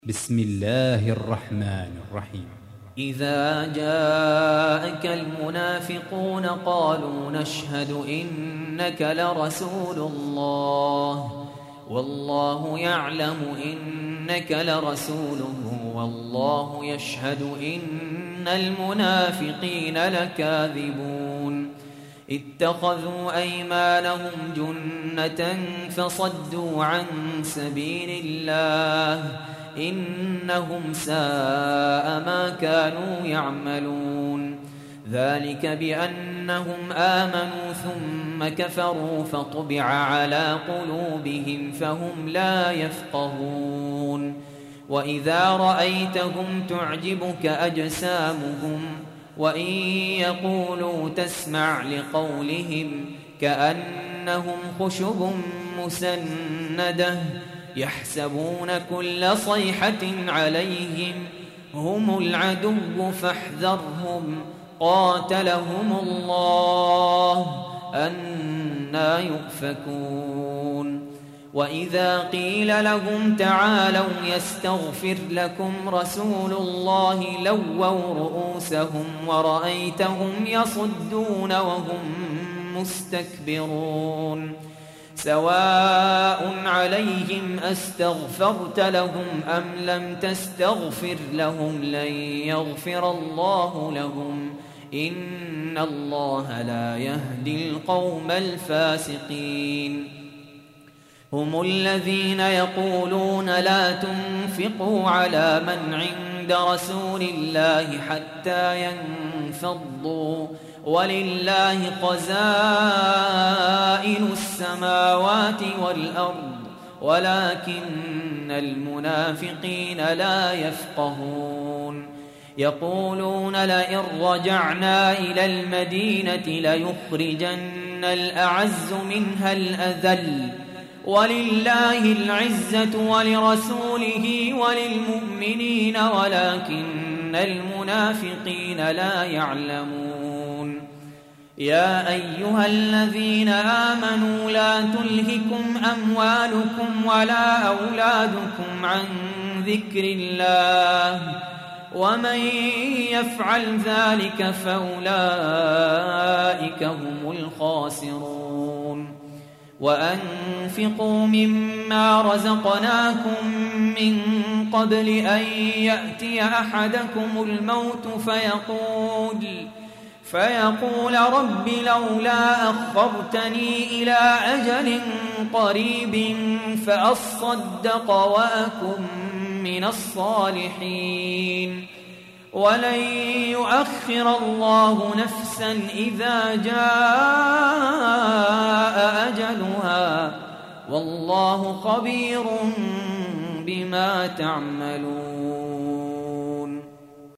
بسم الله الرحمن الرحيم. إذا جاءك المنافقون قالوا نشهد إنك لرسول الله والله يعلم إنك لرسوله والله يشهد إن المنافقين لكاذبون اتخذوا أيمانهم جنة فصدوا عن سبيل الله إنهم ساء ما كانوا يعملون ذلك بأنهم آمنوا ثم كفروا فطبع على قلوبهم فهم لا يفقهون وإذا رأيتهم تعجبك أجسامهم وإن يقولوا تسمع لقولهم كأنهم خشب مسندة يحسبون كل صيحة عليهم هم العدو فاحذرهم قاتلهم الله أنى يؤفكون وإذا قيل لهم تعالوا يستغفر لكم رسول الله لووا رؤوسهم ورأيتهم يصدون وهم مستكبرون سواء عليهم أستغفرت لهم أم لم تستغفر لهم لن يغفر الله لهم إن الله لا يهدي القوم الفاسقين هم الذين يقولون لا تنفقوا على من عند رسول الله حتى ينفضوا ولله خزائن السماوات والأرض ولكن المنافقين لا يفقهون يقولون لئن رجعنا إلى المدينة ليخرجن الأعز منها الأذل ولله العزة ولرسوله وللمؤمنين ولكن المنافقين لا يعلمون يا أيها الذين آمنوا لا تلهكم أموالكم ولا أولادكم عن ذكر الله ومن يفعل ذلك فأولئك هم الخاسرون وأنفقوا مما رزقناكم من قبل أن يأتي أحدكم الموت فيقول رب لولا أخرتني إلى أجل قريب فأصدق وأكن من الصالحين ولن يؤخر الله نفسا إذا جاء أجلها والله خبير بما تعملون